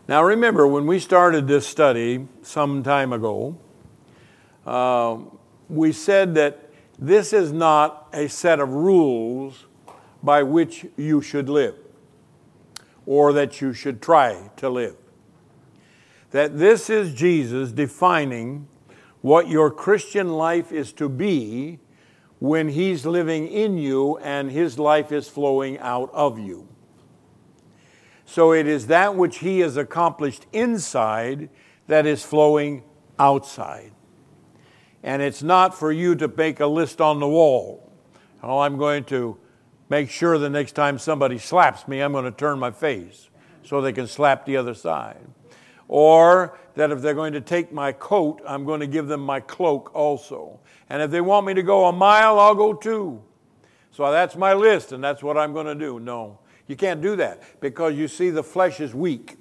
Now remember, when we started this study some time ago, we said that this is not a set of rules by which you should live, or that you should try to live. That this is Jesus defining what your Christian life is to be when He's living in you and His life is flowing out of you. So it is that which He has accomplished inside that is flowing outside. And it's not for you to make a list on the wall. Oh, I'm going to make sure the next time somebody slaps me, I'm going to turn my face so they can slap the other side. Or that if they're going to take my coat, I'm going to give them my cloak also. And if they want me to go a mile, I'll go 2. So that's my list, and that's what I'm going to do. No, you can't do that, because you see the flesh is weak.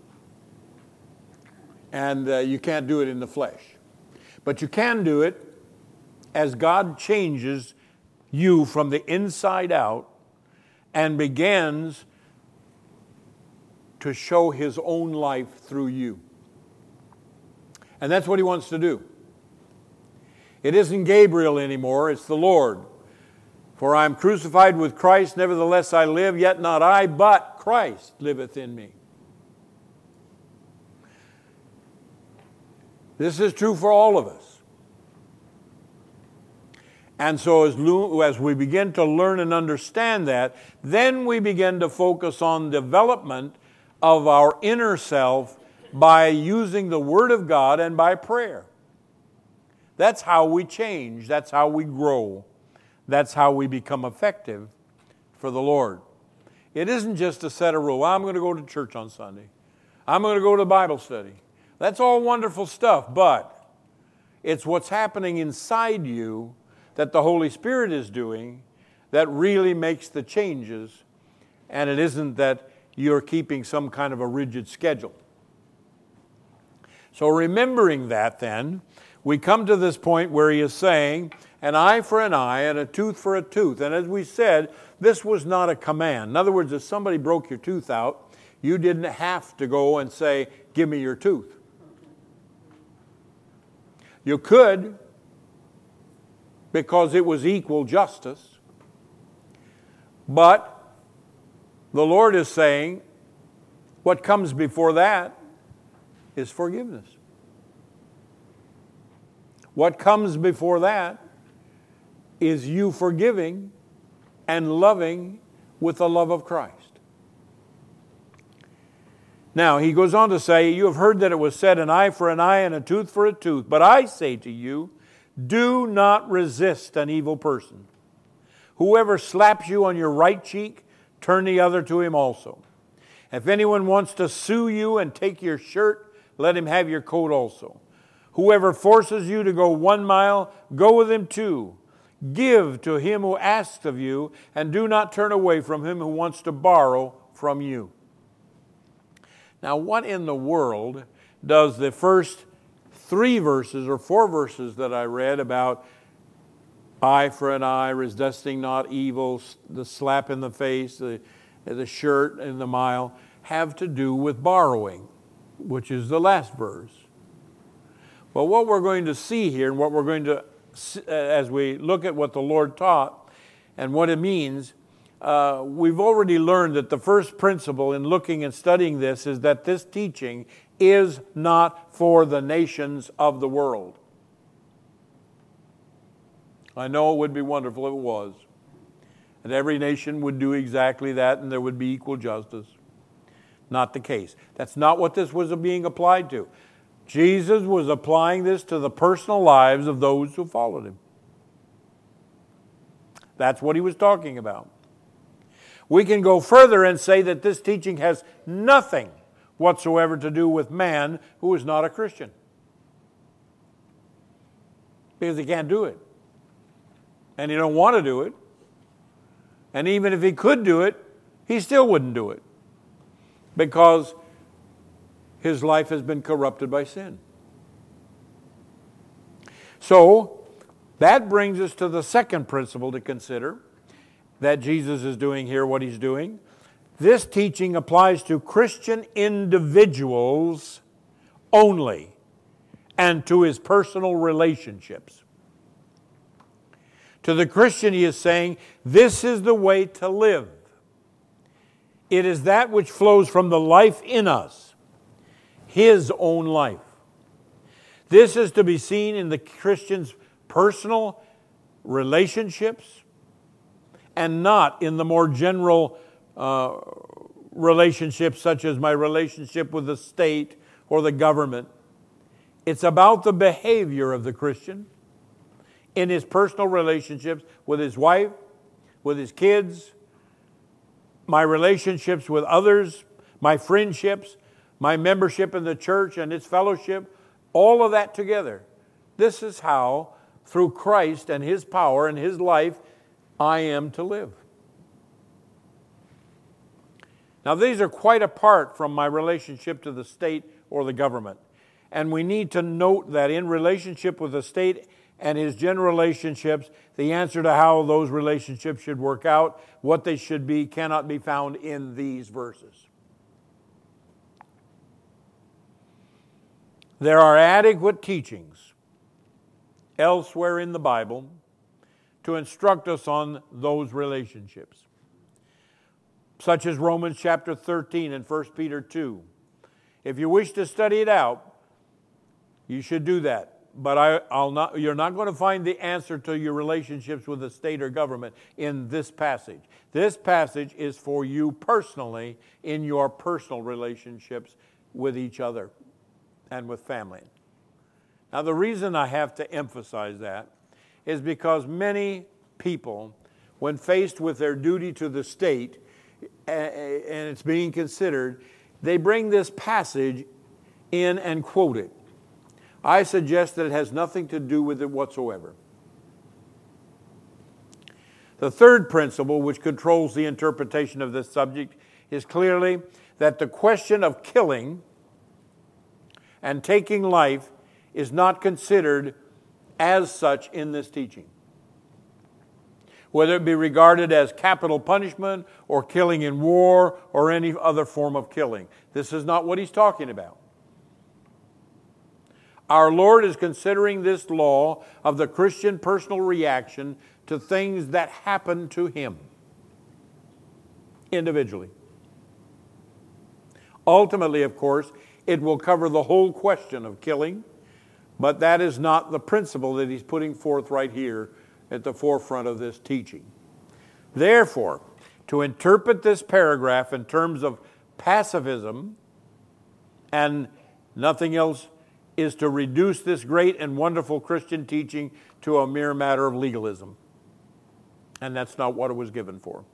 And you can't do it in the flesh. But you can do it as God changes you from the inside out and begins to show His own life through you. And that's what He wants to do. It isn't Gabriel anymore, it's the Lord. For I am crucified with Christ, nevertheless I live, yet not I, but Christ liveth in me. This is true for all of us. And so as we begin to learn and understand that, then we begin to focus on development of our inner self by using the Word of God and by prayer. That's how we change. That's how we grow. That's how we become effective for the Lord. It isn't just a set of rules. I'm going to go to church on Sunday. I'm going to go to Bible study. That's all wonderful stuff, but it's what's happening inside you that the Holy Spirit is doing that really makes the changes, and it isn't that you're keeping some kind of a rigid schedule. So remembering that then, we come to this point where He is saying, an eye for an eye and a tooth for a tooth. And as we said, this was not a command. In other words, if somebody broke your tooth out, you didn't have to go and say, give me your tooth. You could, because it was equal justice. But the Lord is saying, what comes before that is forgiveness. What comes before that is you forgiving and loving with the love of Christ. Now, He goes on to say, you have heard that it was said, an eye for an eye and a tooth for a tooth. But I say to you, do not resist an evil person. Whoever slaps you on your right cheek, turn the other to him also. If anyone wants to sue you and take your shirt, let him have your coat also. Whoever forces you to go 1 mile, go with him 2. Give to him who asks of you, and do not turn away from him who wants to borrow from you. Now, what in the world does the first 3 verses or 4 verses that I read about eye for an eye, resisting not evil, the slap in the face, the shirt in the mile, have to do with borrowing, which is the last verse? Well, what we're going to see here, and what we're going to, as we look at what the Lord taught and what it means, we've already learned that the first principle in looking and studying this is that this teaching is not for the nations of the world. I know it would be wonderful if it was. And every nation would do exactly that, and there would be equal justice. Not the case. That's not what this was being applied to. Jesus was applying this to the personal lives of those who followed Him. That's what He was talking about. We can go further and say that this teaching has nothing whatsoever to do with man who is not a Christian. Because he can't do it. And he don't want to do it. And even if he could do it, he still wouldn't do it. Because his life has been corrupted by sin. So, that brings us to the second principle to consider that Jesus is doing here, what He's doing. This teaching applies to Christian individuals only and to his personal relationships. To the Christian, he is saying, this is the way to live. It is that which flows from the life in us, his own life. This is to be seen in the Christian's personal relationships and not in the more general relationships such as my relationship with the state or the government. It's about the behavior of the Christian in his personal relationships with his wife, with his kids, my relationships with others, my friendships, my membership in the church and its fellowship, all of that together. This is how, through Christ and his power and his life, I am to live. Now, these are quite apart from my relationship to the state or the government. And we need to note that in relationship with the state and his general relationships, the answer to how those relationships should work out, what they should be, cannot be found in these verses. There are adequate teachings elsewhere in the Bible to instruct us on those relationships, such as Romans chapter 13 and 1 Peter 2. If you wish to study it out, you should do that. But you're not going to find the answer to your relationships with the state or government in this passage. This passage is for you personally in your personal relationships with each other and with family. Now, the reason I have to emphasize that is because many people, when faced with their duty to the state, and it's being considered, they bring this passage in and quote it. I suggest that it has nothing to do with it whatsoever. The third principle which controls the interpretation of this subject is clearly that the question of killing and taking life is not considered as such in this teaching. Whether it be regarded as capital punishment or killing in war or any other form of killing. This is not what he's talking about. Our Lord is considering this law of the Christian personal reaction to things that happen to him individually. Ultimately, of course, it will cover the whole question of killing, but that is not the principle that he's putting forth right here at the forefront of this teaching. Therefore, to interpret this paragraph in terms of pacifism and nothing else is to reduce this great and wonderful Christian teaching to a mere matter of legalism. And that's not what it was given for.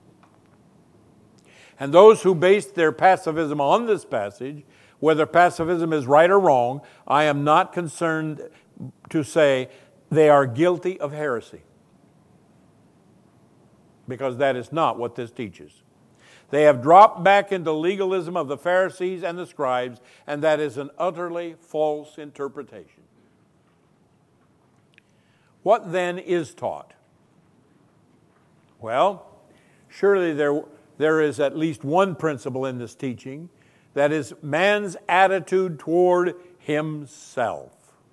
And those who base their pacifism on this passage, whether pacifism is right or wrong, I am not concerned to say they are guilty of heresy. Because that is not what this teaches. They have dropped back into legalism of the Pharisees and the scribes, and that is an utterly false interpretation. What then is taught? Well, surely there is at least one principle in this teaching, that is man's attitude toward himself.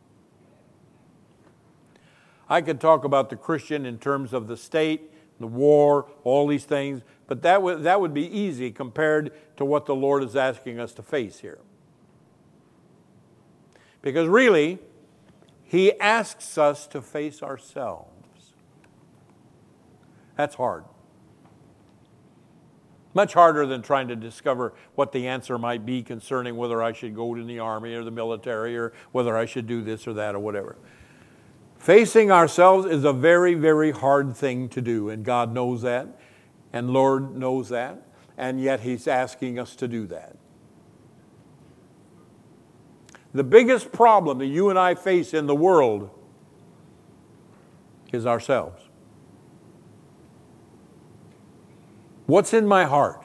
I could talk about the Christian in terms of the state, the war, all these things, but that would be easy compared to what the Lord is asking us to face here. Because really, he asks us to face ourselves. That's hard. Much harder than trying to discover what the answer might be concerning whether I should go to the army or the military or whether I should do this or that or whatever. Facing ourselves is a very, very hard thing to do, and God knows that, and Lord knows that, and yet he's asking us to do that. The biggest problem that you and I face in the world is ourselves. What's in my heart?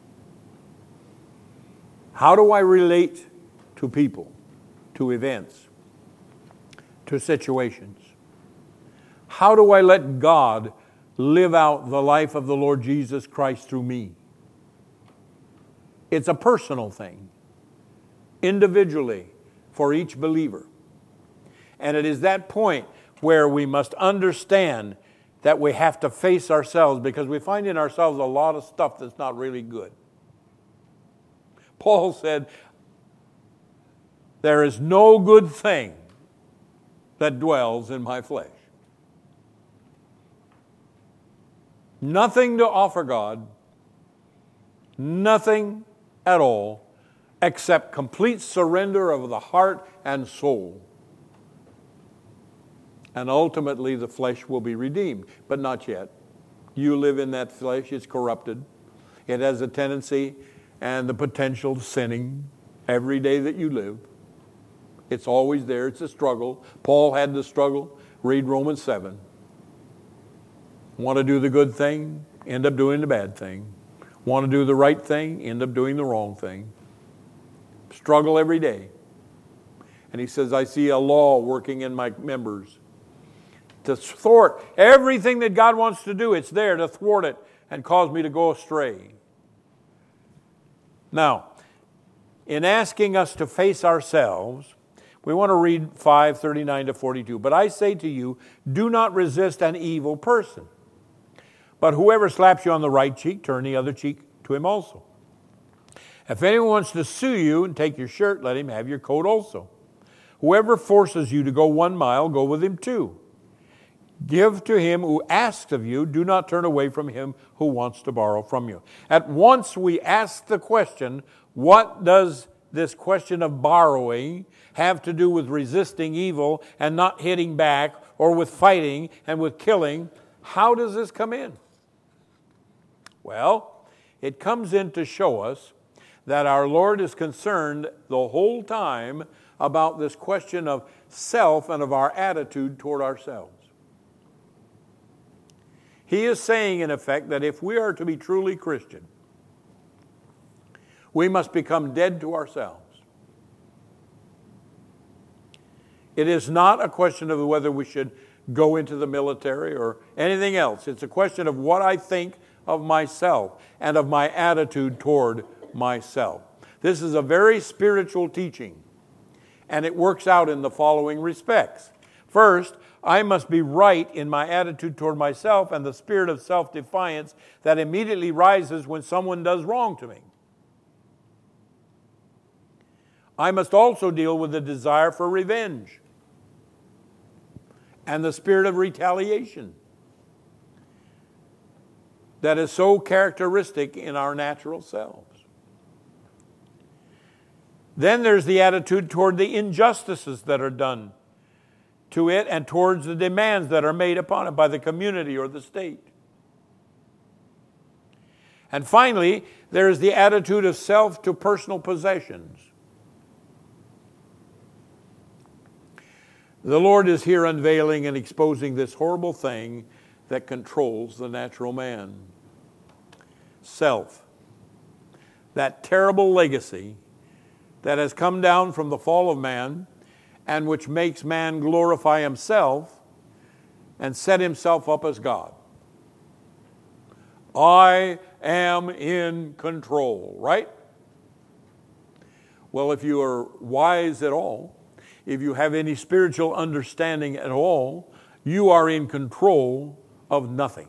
How do I relate to people, to events, to situations? How do I let God live out the life of the Lord Jesus Christ through me? It's a personal thing, individually, for each believer. And it is that point where we must understand that we have to face ourselves, because we find in ourselves a lot of stuff that's not really good. Paul said, there is no good thing that dwells in my flesh. Nothing to offer God, nothing at all, except complete surrender of the heart and soul. And ultimately the flesh will be redeemed, but not yet. You live in that flesh, it's corrupted. It has a tendency and the potential of sinning every day that you live. It's always there, it's a struggle. Paul had the struggle. Read Romans 7. Want to do the good thing, end up doing the bad thing. Want to do the right thing, end up doing the wrong thing. Struggle every day. And he says, I see a law working in my members to thwart everything that God wants to do. It's there to thwart it and cause me to go astray. Now, in asking us to face ourselves, we want to read 5:39 to 42. But I say to you, do not resist an evil person. But whoever slaps you on the right cheek, turn the other cheek to him also. If anyone wants to sue you and take your shirt, let him have your coat also. Whoever forces you to go 1 mile, go with him 2. Give to him who asks of you. Do not turn away from him who wants to borrow from you. At once we ask the question, what does this question of borrowing have to do with resisting evil and not hitting back, or with fighting and with killing? How does this come in? Well, it comes in to show us that our Lord is concerned the whole time about this question of self and of our attitude toward ourselves. He is saying, in effect, that if we are to be truly Christian, we must become dead to ourselves. It is not a question of whether we should go into the military or anything else. It's a question of what I think of myself and of my attitude toward myself. This is a very spiritual teaching, and it works out in the following respects. First, I must be right in my attitude toward myself and the spirit of self-defiance that immediately rises when someone does wrong to me. I must also deal with the desire for revenge and the spirit of retaliation that is so characteristic in our natural selves. Then there's the attitude toward the injustices that are done to it and towards the demands that are made upon it by the community or the state. And finally, there is the attitude of self to personal possessions. The Lord is here unveiling and exposing this horrible thing that controls the natural man. Self. That terrible legacy that has come down from the fall of man and which makes man glorify himself and set himself up as God. I am in control, right? Well, if you are wise at all, if you have any spiritual understanding at all, you are in control of nothing.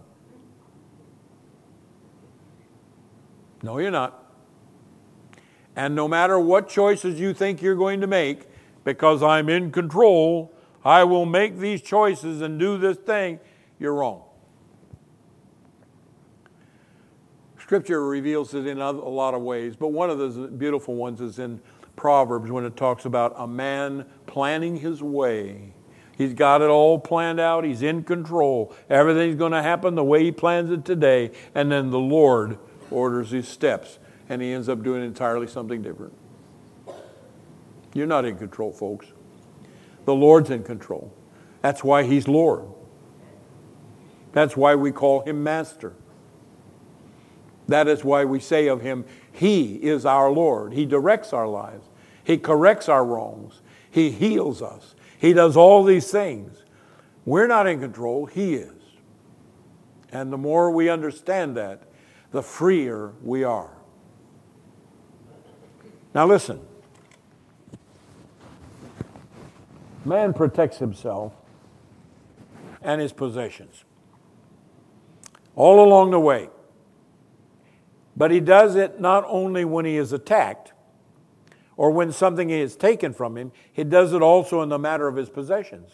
No, you're not. And no matter what choices you think you're going to make, because I'm in control, I will make these choices and do this thing, you're wrong. Scripture reveals it in a lot of ways, but one of the beautiful ones is in Proverbs when it talks about a man planning his way. He's got it all planned out. He's in control. Everything's going to happen the way he plans it today, and then the Lord orders his steps, and he ends up doing entirely something different. You're not in control, folks. The Lord's in control. That's why he's Lord. That's why we call him Master. That is why we say of him, he is our Lord. He directs our lives. He corrects our wrongs. He heals us. He does all these things. We're not in control. He is. And the more we understand that, the freer we are. Now listen. Man protects himself and his possessions all along the way. But he does it not only when he is attacked or when something is taken from him, he does it also in the matter of his possessions.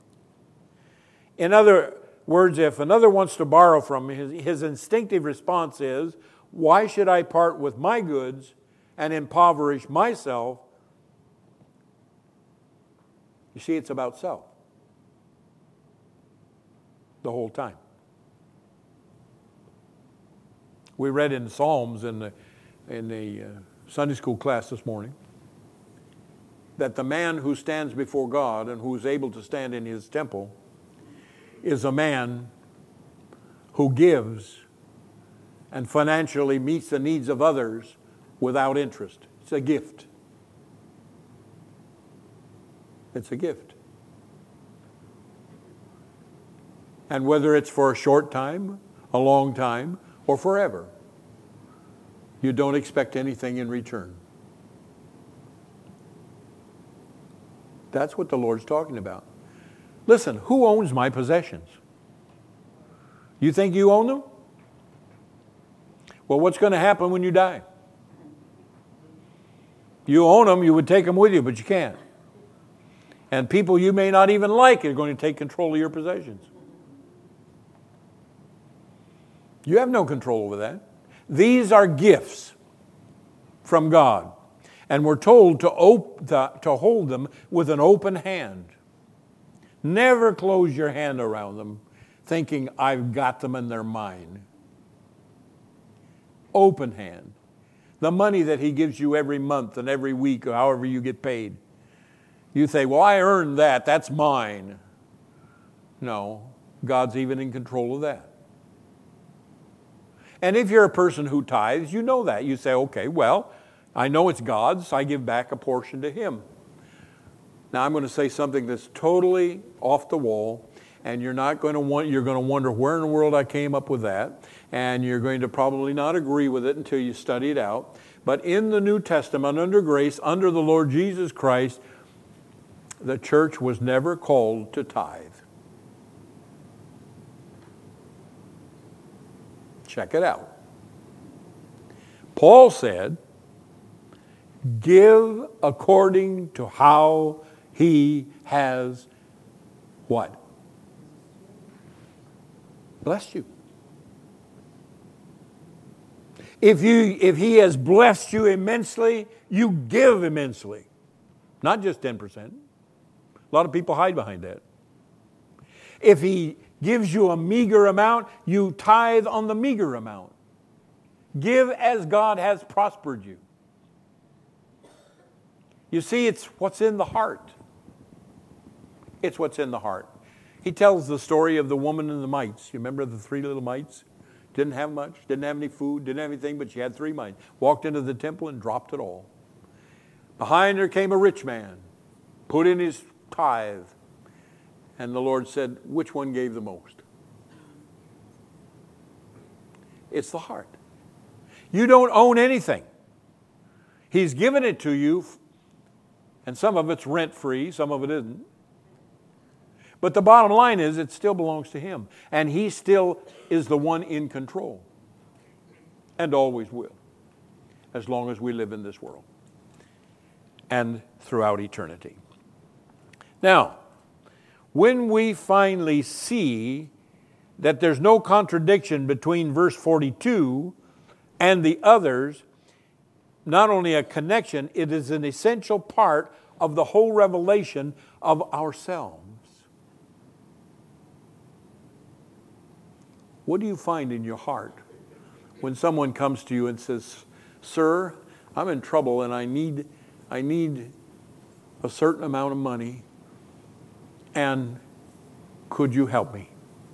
In other words, if another wants to borrow from me, his instinctive response is, why should I part with my goods and impoverish myself? You see, it's about self the whole time. We read in Psalms in the Sunday school class this morning that the man who stands before God and who is able to stand in his temple is a man who gives and financially meets the needs of others without interest. It's a gift. It's a gift. And whether it's for a short time, a long time, or forever, you don't expect anything in return. That's what the Lord's talking about. Listen, who owns my possessions? You think you own them? Well, what's going to happen when you die? You own them, you would take them with you, but you can't. And people you may not even like are going to take control of your possessions. You have no control over that. These are gifts from God. And we're told to hold them with an open hand. Never close your hand around them thinking, I've got them and they're mine. Open hand. The money that He gives you every month and every week or however you get paid. You say, well, I earned that. That's mine. No, God's even in control of that. And if you're a person who tithes, you know that. You say, okay, well, I know it's God's, so I give back a portion to Him. Now I'm going to say something that's totally off the wall, and you're going to wonder where in the world I came up with that, and you're going to probably not agree with it until you study it out. But in the New Testament, under grace, under the Lord Jesus Christ, the church was never called to tithe. Check it out. Paul said, give according to how He has what? Blessed you. If He has blessed you immensely, you give immensely. Not just 10%. A lot of people hide behind that. If He gives you a meager amount, you tithe on the meager amount. Give as God has prospered you. You see, it's what's in the heart. It's what's in the heart. He tells the story of the woman and the mites. You remember the 3 little mites? Didn't have much, didn't have any food, didn't have anything, but she had 3 mites. Walked into the temple and dropped it all. Behind her came a rich man, put in his tithe. And the Lord said, which one gave the most? It's the heart. You don't own anything. He's given it to you, and some of it's rent-free, some of it isn't. But the bottom line is it still belongs to Him. And He still is the one in control. And always will. As long as we live in this world. And throughout eternity. Now, when we finally see that there's no contradiction between verse 42 and the others, not only a connection, it is an essential part of the whole revelation of ourselves. What do you find in your heart when someone comes to you and says, sir, I'm in trouble and I need a certain amount of money, and could you help me?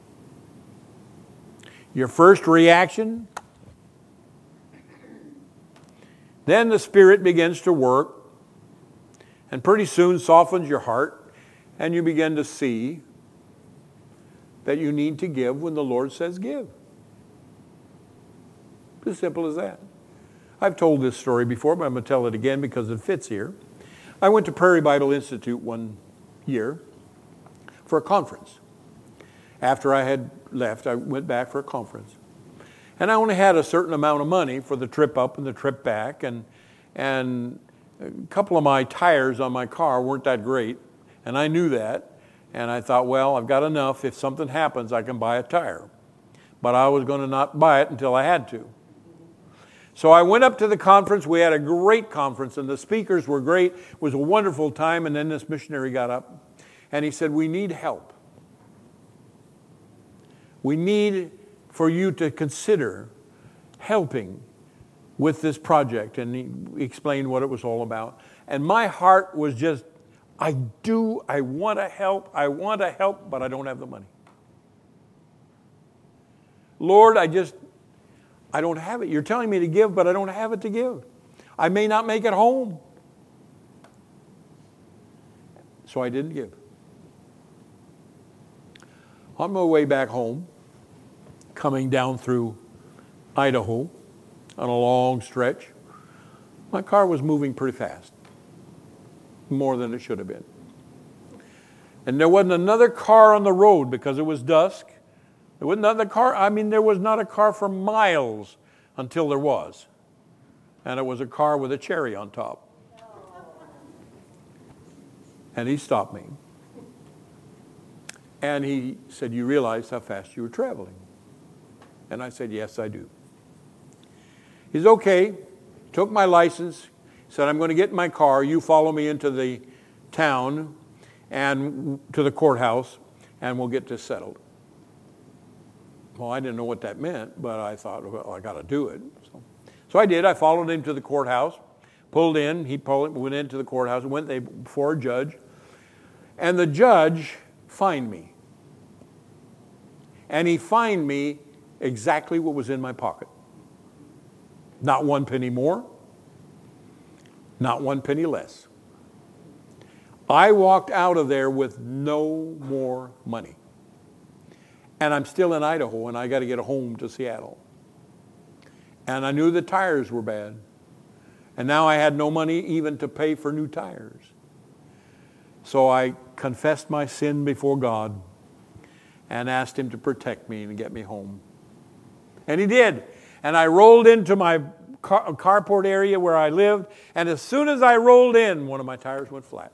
Your first reaction, then the Spirit begins to work and pretty soon softens your heart, and you begin to see that you need to give when the Lord says give. As simple as that. I've told this story before, but I'm going to tell it again because it fits here. I went to Prairie Bible Institute one year for a conference. After I had left, I went back for a conference. And I only had a certain amount of money for the trip up and the trip back. And a couple of my tires on my car weren't that great. And I knew that. And I thought, well, I've got enough. If something happens, I can buy a tire. But I was going to not buy it until I had to. So I went up to the conference. We had a great conference, and the speakers were great. It was a wonderful time. And then this missionary got up, and he said, we need help. We need for you to consider helping with this project. And he explained what it was all about. And my heart was just, I want to help, but I don't have the money. Lord, I don't have it. You're telling me to give, but I don't have it to give. I may not make it home. So I didn't give. On my way back home, coming down through Idaho on a long stretch, my car was moving pretty fast. More than it should have been. And there wasn't another car on the road because it was dusk. There wasn't another car. There was not a car for miles until there was. And it was a car with a cherry on top. And he stopped me. And he said, you realize how fast you were traveling? And I said, yes, I do. He said, okay. Took my license. Said, I'm going to get in my car. You follow me into the town and to the courthouse, and we'll get this settled. Well, I didn't know what that meant, but I thought, well, I got to do it. So I did. I followed him to the courthouse, pulled in. He went into the courthouse, went before a judge, and the judge fined me. And he fined me exactly what was in my pocket. Not 1 penny more, not 1 penny less. I walked out of there with no more money. And I'm still in Idaho, and I got to get home to Seattle. And I knew the tires were bad. And now I had no money even to pay for new tires. So I confessed my sin before God and asked him to protect me and get me home. And he did. And I rolled into my carport area where I lived, and as soon as I rolled in, one of my tires went flat.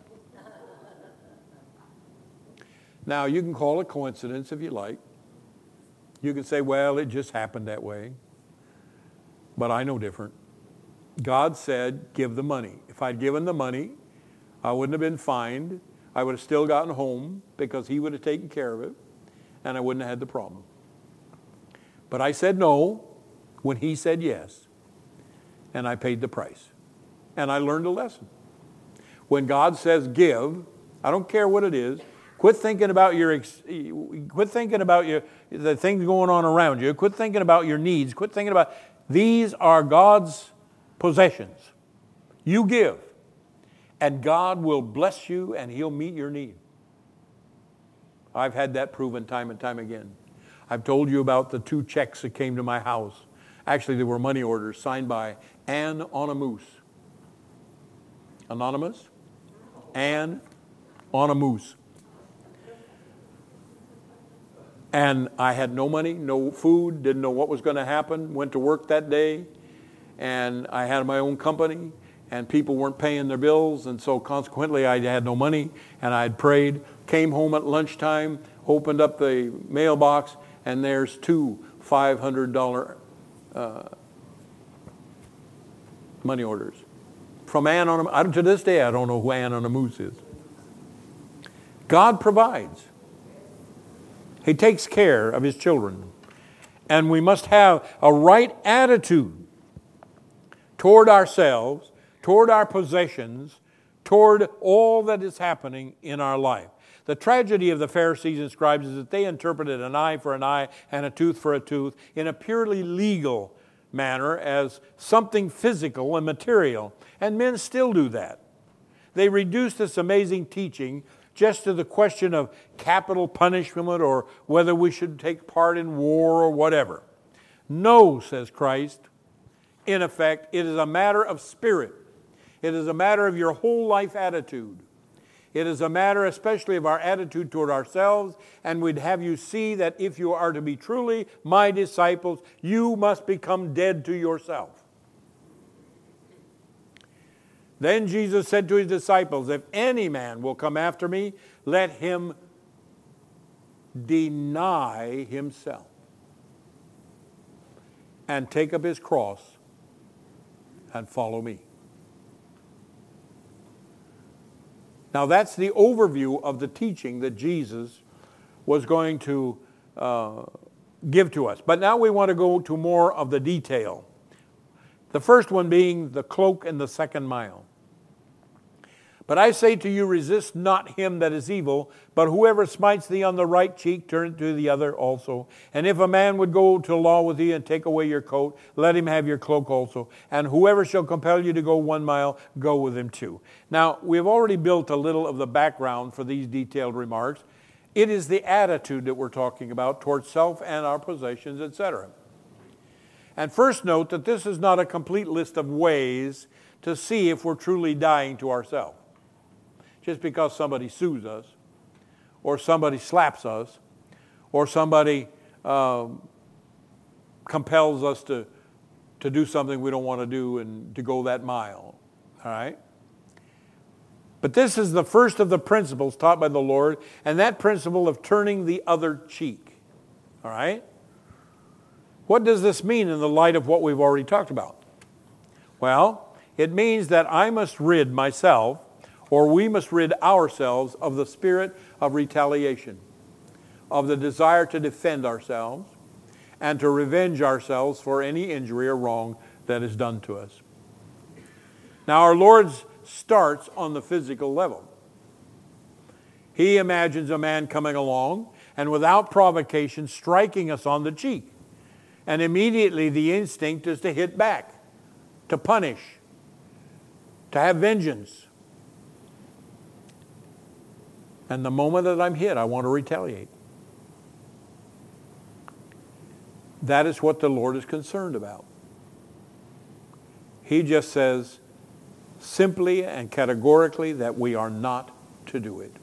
Now, you can call it coincidence if you like. You can say, well, it just happened that way. But I know different. God said, give the money. If I'd given the money, I wouldn't have been fined. I would have still gotten home because he would have taken care of it, and I wouldn't have had the problem. But I said no when he said yes, and I paid the price. And I learned a lesson. When God says give, I don't care what it is. Quit thinking about the things going on around you. Quit thinking about your needs. Quit thinking about, these are God's possessions. You give, and God will bless you, and he'll meet your need. I've had that proven time and time again. I've told you about the 2 checks that came to my house. Actually, they were money orders signed by Ann Onamoose. Anonymous? Ann Onamoose. And I had no money, no food, didn't know what was going to happen, went to work that day, and I had my own company, and people weren't paying their bills, and so consequently I had no money, and I had prayed, came home at lunchtime, opened up the mailbox, and there's 2 $500 money orders from Ann Onamoose. To this day, I don't know who Ann Onamoose is. God provides. He takes care of his children. And we must have a right attitude toward ourselves, toward our possessions, toward all that is happening in our life. The tragedy of the Pharisees and scribes is that they interpreted an eye for an eye and a tooth for a tooth in a purely legal manner as something physical and material. And men still do that. They reduce this amazing teaching just to the question of capital punishment or whether we should take part in war or whatever. No, says Christ, in effect. It is a matter of spirit. It is a matter of your whole life attitude. It is a matter especially of our attitude toward ourselves, and we'd have you see that if you are to be truly my disciples, you must become dead to yourself. Then Jesus said to his disciples, if any man will come after me, let him deny himself and take up his cross and follow me. Now that's the overview of the teaching that Jesus was going to give to us. But now we want to go to more of the detail. The first one being the cloak and the second mile. But I say to you, resist not him that is evil, but whoever smites thee on the right cheek, turn to the other also. And if a man would go to law with thee and take away your coat, let him have your cloak also. And whoever shall compel you to go 1 mile, go with him 2. Now, we've already built a little of the background for these detailed remarks. It is the attitude that we're talking about towards self and our possessions, etc. And first note that this is not a complete list of ways to see if we're truly dying to ourselves. Just because somebody sues us, or somebody slaps us, or somebody compels us to do something we don't want to do and to go that mile. All right? But this is the first of the principles taught by the Lord, and that principle of turning the other cheek. All right? What does this mean in the light of what we've already talked about? Well, it means that I must rid myself, or we must rid ourselves of the spirit of retaliation, of the desire to defend ourselves and to revenge ourselves for any injury or wrong that is done to us. Now, our Lord starts on the physical level. He imagines a man coming along and without provocation striking us on the cheek. And immediately the instinct is to hit back, to punish, to have vengeance. And the moment that I'm hit, I want to retaliate. That is what the Lord is concerned about. He just says simply and categorically that we are not to do it.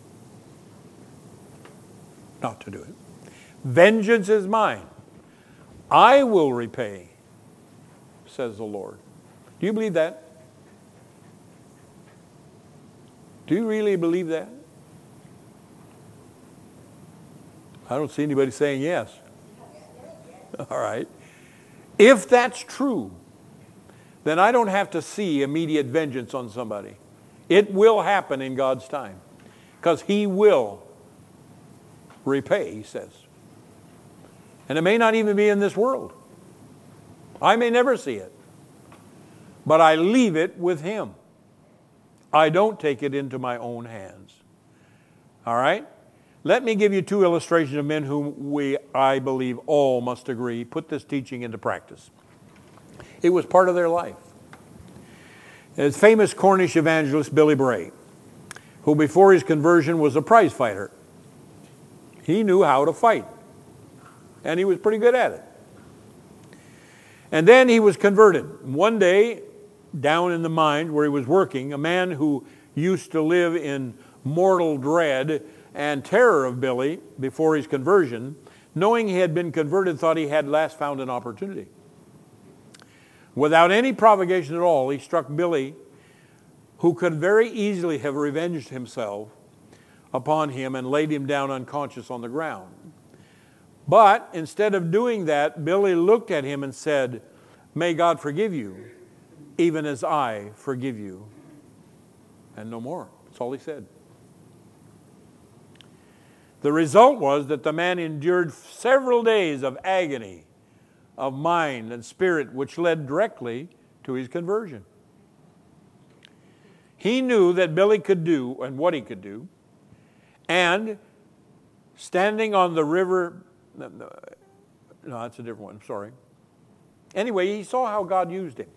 Not to do it. Vengeance is mine. I will repay, says the Lord. Do you believe that? Do you really believe that? I don't see anybody saying yes. All right. If that's true, then I don't have to see immediate vengeance on somebody. It will happen in God's time, because He will repay, He says. And it may not even be in this world. I may never see it. But I leave it with Him. I don't take it into my own hands. All right? Let me give you 2 illustrations of men whom I believe all must agree, put this teaching into practice. It was part of their life. It's famous Cornish evangelist Billy Bray, who before his conversion was a prize fighter. He knew how to fight, and he was pretty good at it. And then he was converted. One day, down in the mine where he was working, a man who used to live in mortal dread and terror of Billy before his conversion, knowing he had been converted, thought he had last found an opportunity. Without any provocation at all, he struck Billy, who could very easily have revenged himself upon him and laid him down unconscious on the ground. But instead of doing that, Billy looked at him and said, "May God forgive you, even as I forgive you." And no more. That's all he said. The result was that the man endured several days of agony of mind and spirit, which led directly to his conversion. He knew that Billy could do and what he could do, and standing on the river, no, that's a different one, sorry. Anyway, he saw how God used him.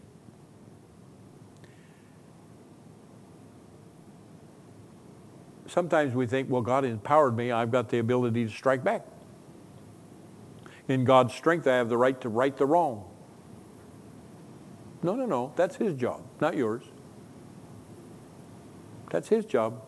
Sometimes we think, well, God empowered me. I've got the ability to strike back. In God's strength, I have the right to right the wrong. No. That's his job, not yours. That's his job.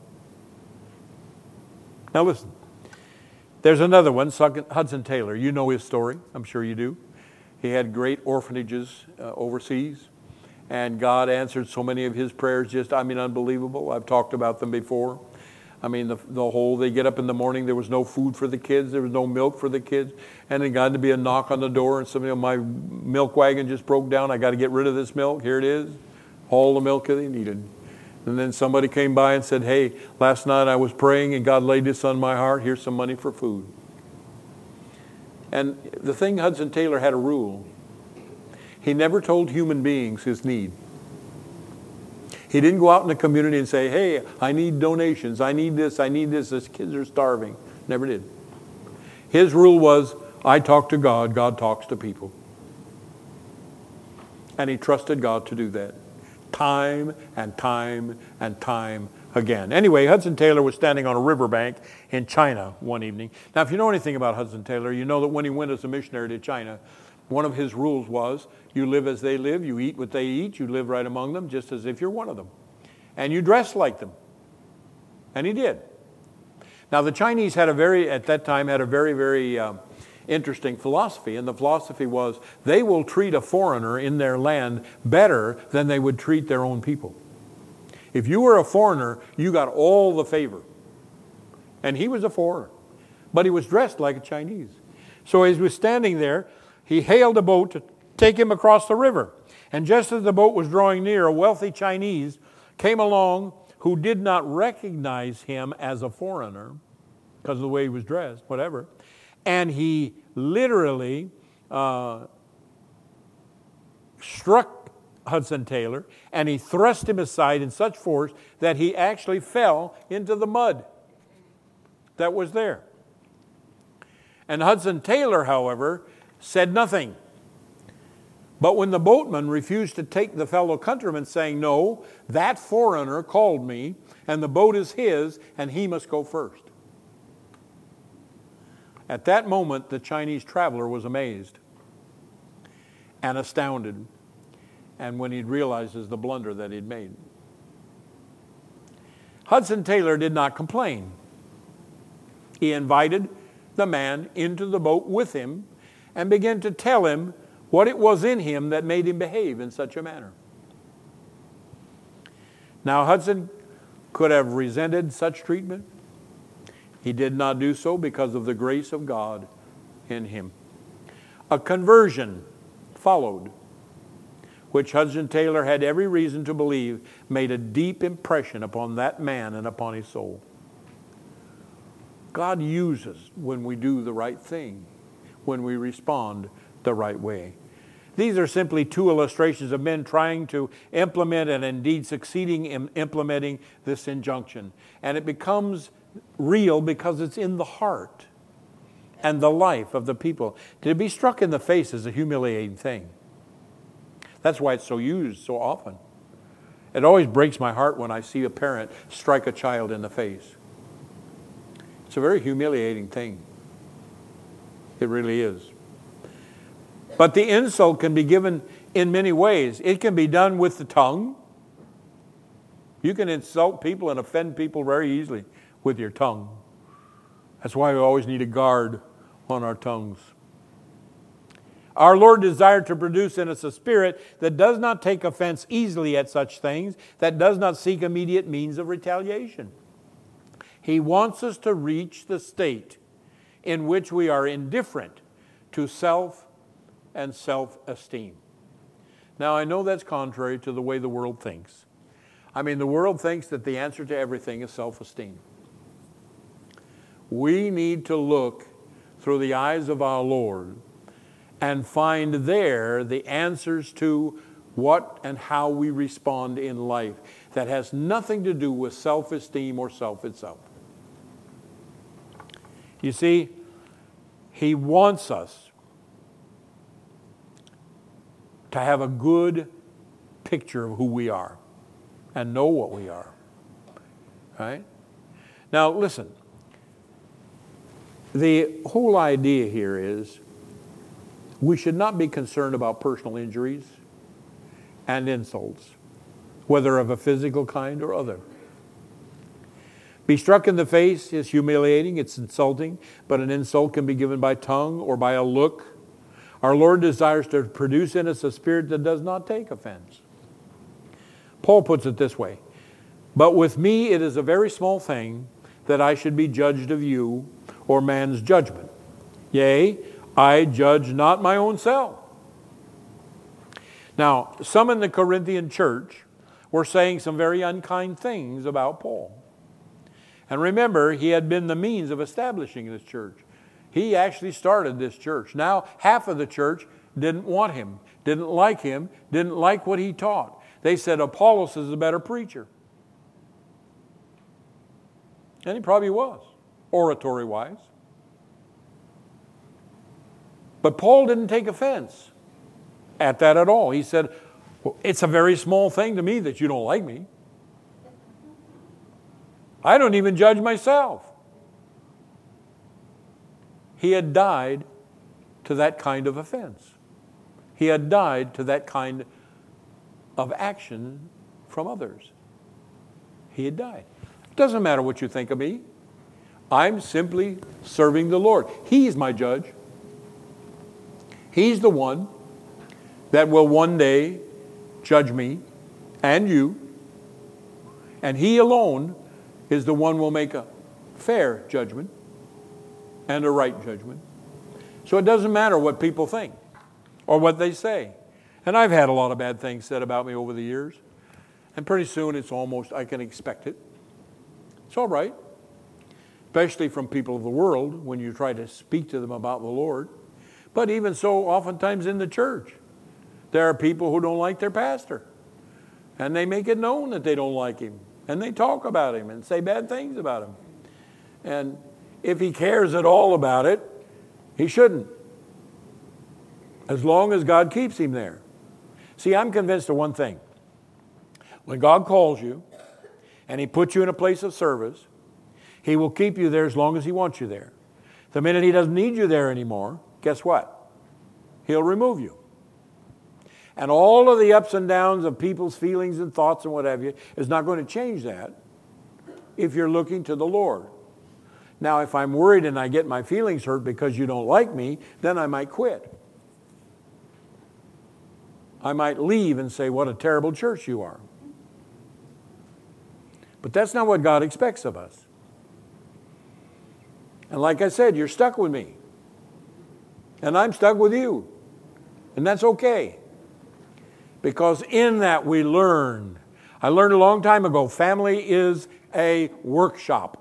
Now listen. There's another one, Hudson Taylor. You know his story. I'm sure you do. He had great orphanages overseas. And God answered so many of his prayers, unbelievable. I've talked about them before. The whole, they get up in the morning, there was no food for the kids, there was no milk for the kids, and then got to be a knock on the door, and somebody, my milk wagon just broke down, I got to get rid of this milk, here it is, all the milk that they needed. And then somebody came by and said, hey, last night I was praying and God laid this on my heart, here's some money for food. And the thing, Hudson Taylor had a rule. He never told human beings his need. He didn't go out in the community and say, hey, I need donations, I need this, these kids are starving. Never did. His rule was, I talk to God, God talks to people. And he trusted God to do that. Time and time and time again. Anyway, Hudson Taylor was standing on a riverbank in China one evening. Now, if you know anything about Hudson Taylor, you know that when he went as a missionary to China, one of his rules was, you live as they live, you eat what they eat, you live right among them, just as if you're one of them. And you dress like them. And he did. Now, the Chinese at that time had a very, very interesting philosophy. And the philosophy was, they will treat a foreigner in their land better than they would treat their own people. If you were a foreigner, you got all the favor. And he was a foreigner. But he was dressed like a Chinese. So as he was standing there, he hailed a boat to take him across the river. And just as the boat was drawing near, a wealthy Chinese came along who did not recognize him as a foreigner because of the way he was dressed, whatever. And he literally struck Hudson Taylor, and he thrust him aside in such force that he actually fell into the mud that was there. And Hudson Taylor, however, said nothing. But when the boatman refused to take the fellow countryman, saying, no, that foreigner called me, and the boat is his, and he must go first. At that moment, the Chinese traveler was amazed and astounded, and when he realizes the blunder that he'd made. Hudson Taylor did not complain. He invited the man into the boat with him and began to tell him what it was in him that made him behave in such a manner. Now, Hudson could have resented such treatment. He did not do so because of the grace of God in him. A conversion followed, which Hudson Taylor had every reason to believe made a deep impression upon that man and upon his soul. God uses when we do the right thing, when we respond the right way. These are simply two illustrations of men trying to implement and indeed succeeding in implementing this injunction. And it becomes real because it's in the heart and the life of the people. To be struck in the face is a humiliating thing. That's why it's so used so often. It always breaks my heart when I see a parent strike a child in the face. It's a very humiliating thing. It really is. But the insult can be given in many ways. It can be done with the tongue. You can insult people and offend people very easily with your tongue. That's why we always need a guard on our tongues. Our Lord desired to produce in us a spirit that does not take offense easily at such things, that does not seek immediate means of retaliation. He wants us to reach the state in which we are indifferent to self and self-esteem. Now, I know that's contrary to the way the world thinks. The world thinks that the answer to everything is self-esteem. We need to look through the eyes of our Lord and find there the answers to what and how we respond in life that has nothing to do with self-esteem or self itself. You see, He wants us to have a good picture of who we are and know what we are. Right? Now, listen. The whole idea here is we should not be concerned about personal injuries. and insults, whether of a physical kind or other. Be struck in the face is humiliating, it's insulting, but an insult can be given by tongue or by a look. Our Lord desires to produce in us a spirit that does not take offense. Paul puts it this way, but with me it is a very small thing that I should be judged of you or man's judgment. Yea, I judge not my own self. Now, some in the Corinthian church were saying some very unkind things about Paul. And remember, he had been the means of establishing this church. He actually started this church. Now, half of the church didn't want him, didn't like what he taught. They said Apollos is a better preacher. And he probably was, oratory-wise. But Paul didn't take offense at that at all. He said, well, it's a very small thing to me that you don't like me. I don't even judge myself. He had died to that kind of offense. He had died to that kind of action from others. He had died. It doesn't matter what you think of me. I'm simply serving the Lord. He's my judge. He's the one that will one day judge me and you. And He alone is the one who will make a fair judgment and a right judgment. So it doesn't matter what people think or what they say. And I've had a lot of bad things said about me over the years. And pretty soon it's almost, I can expect it. It's all right. Especially from people of the world when you try to speak to them about the Lord. But even so, oftentimes in the church, there are people who don't like their pastor. And they make it known that they don't like him. And they talk about him and say bad things about him. And if he cares at all about it, he shouldn't. As long as God keeps him there. See, I'm convinced of one thing. When God calls you and He puts you in a place of service, He will keep you there as long as He wants you there. The minute He doesn't need you there anymore, guess what? He'll remove you. And all of the ups and downs of people's feelings and thoughts and what have you is not going to change that if you're looking to the Lord. Now, if I'm worried and I get my feelings hurt because you don't like me, then I might quit. I might leave and say, what a terrible church you are. But that's not what God expects of us. And like I said, you're stuck with me. And I'm stuck with you. And that's okay. Because in that we learn. I learned a long time ago, family is a workshop.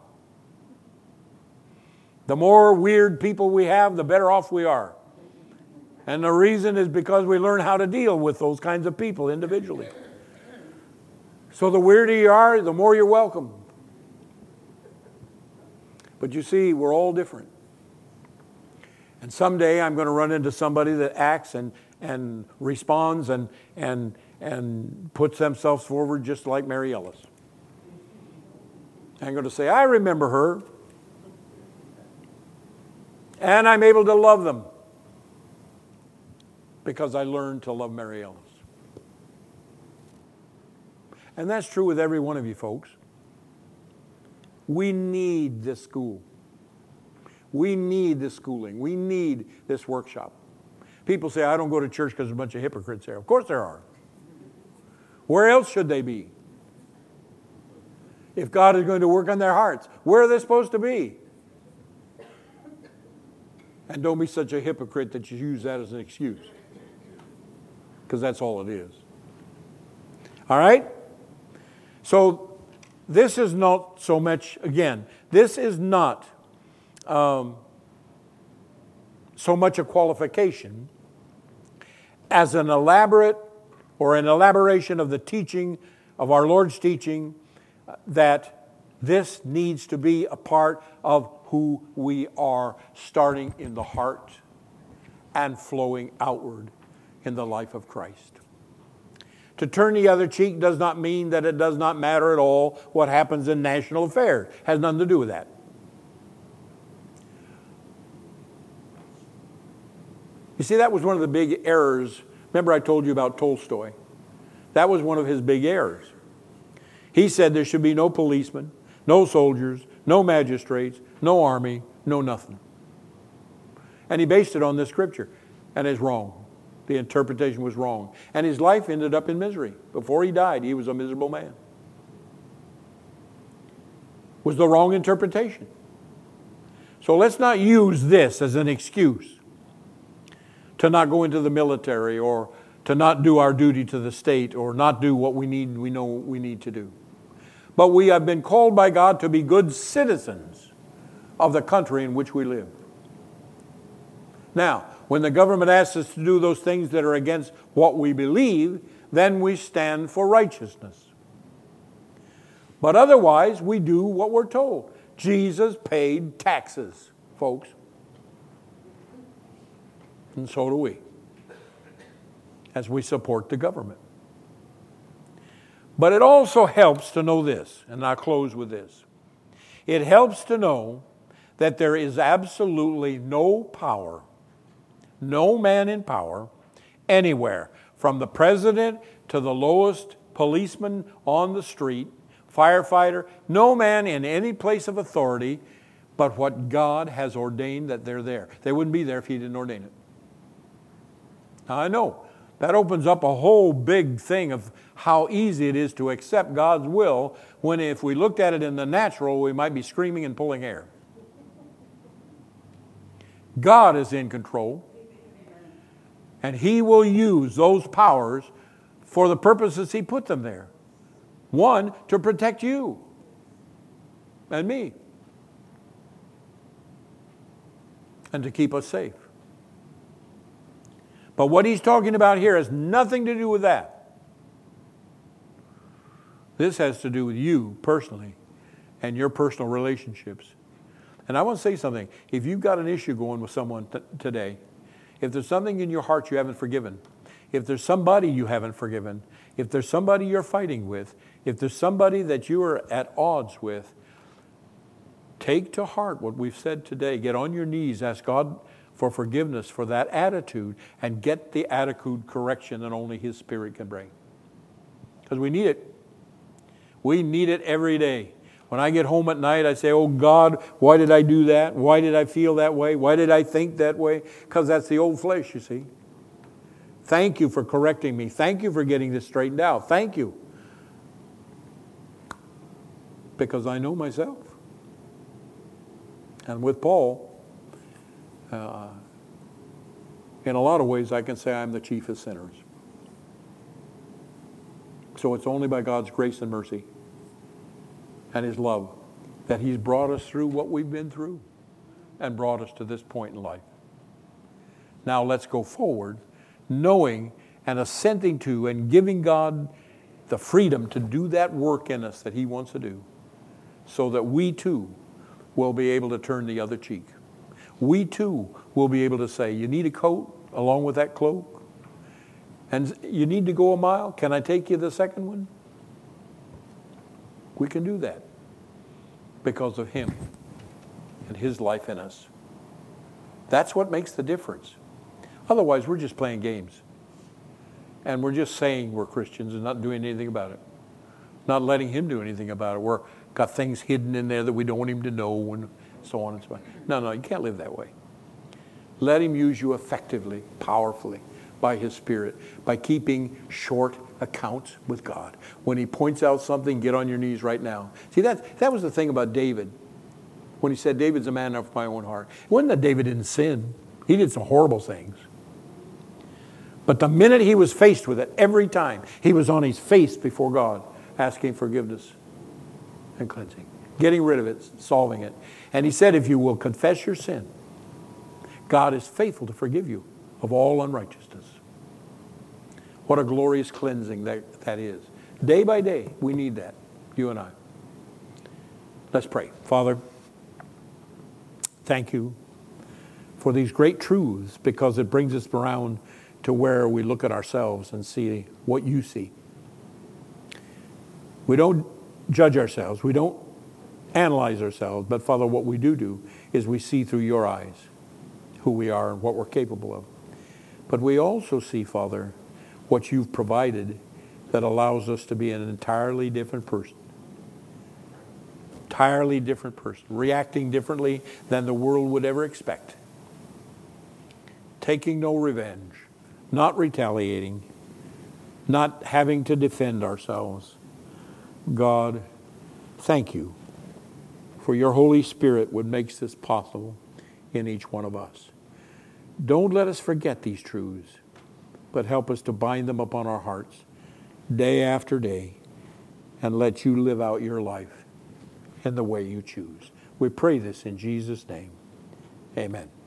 The more weird people we have, the better off we are. And the reason is because we learn how to deal with those kinds of people individually. So the weirder you are, the more you're welcome. But you see, we're all different. And someday I'm going to run into somebody that acts and responds and puts themselves forward just like Mary Ellis. I'm going to say, I remember her. And I'm able to love them. Because I learned to love Mary Ellis. And that's true with every one of you folks. We need this school. We need this schooling. We need this workshop. People say, I don't go to church because there's a bunch of hypocrites there. Of course there are. Where else should they be? If God is going to work on their hearts, where are they supposed to be? And don't be such a hypocrite that you use that as an excuse. Because that's all it is. All right? So this is not so much, again, this is not so much a qualification as an elaborate or an elaboration of the teaching, of our Lord's teaching, that this needs to be a part of who we are, starting in the heart and flowing outward in the life of Christ. To turn the other cheek does not mean that it does not matter at all what happens in national affairs. It has nothing to do with that. You see, that was one of the big errors. Remember I told you about Tolstoy. That was one of his big errors. He said there should be no policemen, no soldiers, no magistrates, no army, no nothing. And he based it on this scripture. And it's wrong. The interpretation was wrong. And his life ended up in misery. Before he died, he was a miserable man. It was the wrong interpretation. So let's not use this as an excuse to not go into the military or to not do our duty to the state or not do what we know we need to do. But we have been called by God to be good citizens of the country in which we live. Now, when the government asks us to do those things that are against what we believe, then we stand for righteousness. But otherwise, we do what we're told. Jesus paid taxes, folks. And so do we, as we support the government. But it also helps to know this, and I'll close with this. It helps to know that there is absolutely no power, no man in power, anywhere, from the president to the lowest policeman on the street, firefighter, no man in any place of authority, but what God has ordained that they're there. They wouldn't be there if He didn't ordain it. Now I know that opens up a whole big thing of how easy it is to accept God's will when if we looked at it in the natural, we might be screaming and pulling hair. God is in control, and He will use those powers for the purposes He put them there. One, to protect you and me, and to keep us safe. But what he's talking about here has nothing to do with that. This has to do with you personally and your personal relationships. And I want to say something. If you've got an issue going with someone today, if there's something in your heart you haven't forgiven, if there's somebody you haven't forgiven, if there's somebody you're fighting with, if there's somebody that you are at odds with, take to heart what we've said today. Get on your knees, ask God for forgiveness for that attitude, and get the attitude correction that only His Spirit can bring. Because we need it. We need it every day. When I get home at night, I say, oh God, why did I do that? Why did I feel that way? Why did I think that way? Because that's the old flesh, you see. Thank you for correcting me. Thank you for getting this straightened out. Thank you. Because I know myself. And with Paul, in a lot of ways, I can say I'm the chief of sinners. So it's only by God's grace and mercy and His love that He's brought us through what we've been through and brought us to this point in life. Now let's go forward knowing and assenting to and giving God the freedom to do that work in us that He wants to do, so that we too will be able to turn the other cheek. We too will be able to say, you need a coat along with that cloak? And you need to go a mile? Can I take you the second one? We can do that because of Him and His life in us. That's what makes the difference. Otherwise, we're just playing games. And we're just saying we're Christians and not doing anything about it. Not letting Him do anything about it. We're got things hidden in there that we don't want Him to know and so on and so on. No, you can't live that way. Let Him use you effectively, powerfully, by His Spirit, by keeping short accounts with God. When He points out something, get on your knees right now. See, that was the thing about David. When he said, David's a man after my own heart. It wasn't that David didn't sin. He did some horrible things. But the minute he was faced with it, every time, he was on his face before God, asking forgiveness and cleansing. Getting rid of it, solving it. And he said, if you will confess your sin, God is faithful to forgive you of all unrighteousness. What a glorious cleansing that is. Day by day, we need that, you and I. Let's pray. Father, thank you for these great truths, because it brings us around to where we look at ourselves and see what you see. We don't judge ourselves. We don't analyze ourselves. But Father, what we do is we see through your eyes who we are and what we're capable of. But we also see, Father, what you've provided that allows us to be an entirely different person. Entirely different person, reacting differently than the world would ever expect. Taking no revenge, not retaliating, not having to defend ourselves. God, thank you for your Holy Spirit what makes this possible in each one of us. Don't let us forget these truths, but help us to bind them upon our hearts day after day and let you live out your life in the way you choose. We pray this in Jesus' name. Amen.